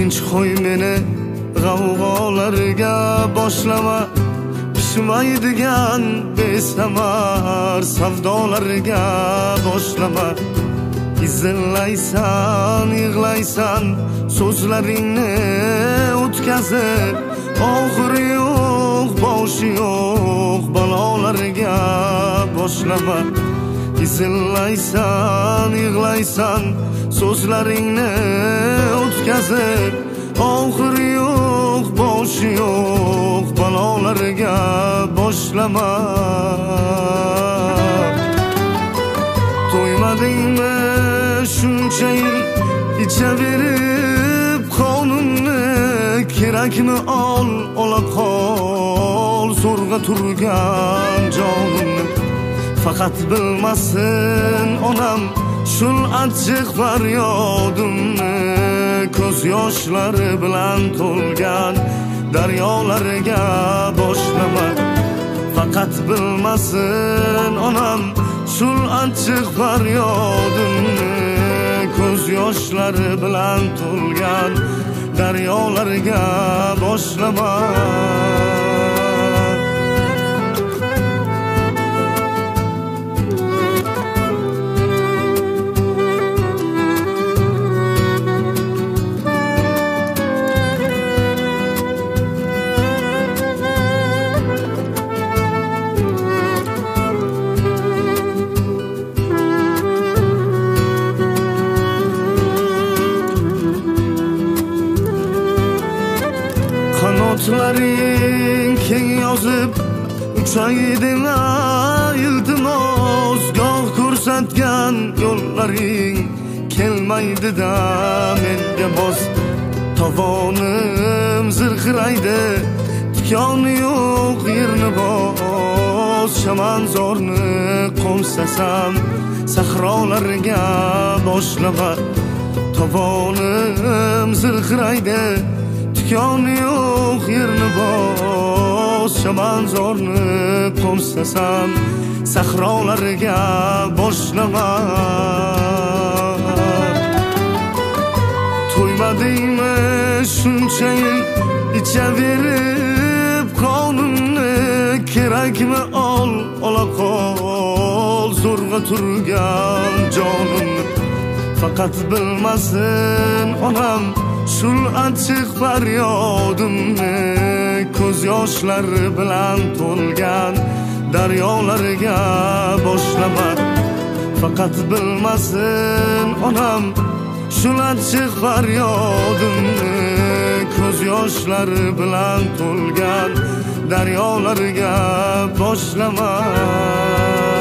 tinch qo'y meni g'avg'olarga boshlama, pishmaydigan besamar savdolarga boshlama. Izillaysan, yig'laysan, so'zlaringni o'tkazib, oxiri yo'q, boshi yo'q balolarga boshlama. Izillaysan, yig'laysan, so'zlaringni o'tkazib, oxiri yo'q, boshi yo'q balolarga boshlama. To'ymadingmi shuncha yil ichaverib qonunni, kerakmi ol, ola qol zo'rg'a turgan jonimni. Faqat bilmasin onam shul achchiq faryodimni, ko'z yoshlari bilan to'lgan daryolarga boshlama. Faqat bilmasin onam shul achchiq faryodimni, ko'z yoshlari bilan to'lgan daryolarga boshlama. Qanotlaring keng yozib uchaydina iltimos, goh ko'rsatgan yo'llaring kelmaydi-da menga bos. Tovonim zirqiraydi, tikoni yo'q yerni bos. Chamanzorni qo'msasam sahrolarga boshlama. Tovonim zirqiraydi, tikoni yo'q yerni bos. Chamanzorni qo'msasam sahrolarga boshlama. To'ymadingmi shuncha yil ichaverib qonunni, kerakmi ol, ola qol zo'rg'a turgan jonimni. Faqat bilmasin onam shul achchiq faryodimni, ko'z yoshlari bilan to'lgan daryolarga boshlama. Faqat bilmasin onam shul achchiq faryodimni, ko'z yoshlari bilan to'lgan daryolarga boshlama.